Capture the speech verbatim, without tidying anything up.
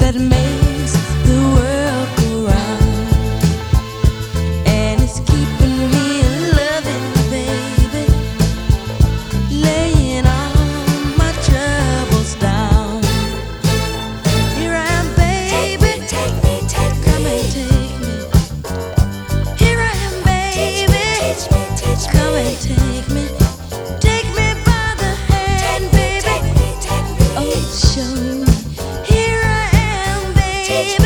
that makes the world go round, and it's keeping me loving, baby, laying all my troubles down. Here I am, baby, take me, take me, come and take me. Here I am, baby, teach me, teach me, come and take me. Take me by the hand, baby, oh, show me. Here I am, baby.